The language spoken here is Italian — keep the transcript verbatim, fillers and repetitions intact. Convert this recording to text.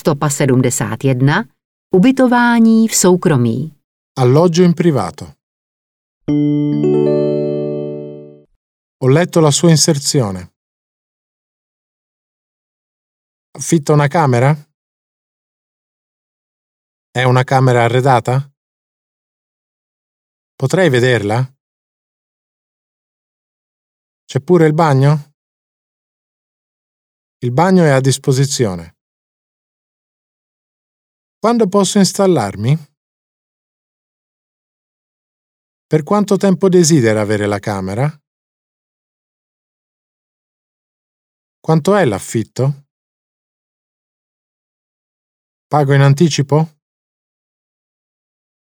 stopa sedmdesát jedna. Ubytování v soukromí. Alloggio in privato. Ho letto la sua inserzione. Affitta una camera? È una camera arredata? Potrei vederla? C'è pure il bagno? Il bagno è a disposizione. Quando posso installarmi? Per quanto tempo desidera avere la camera? Quanto è l'affitto? Pago in anticipo?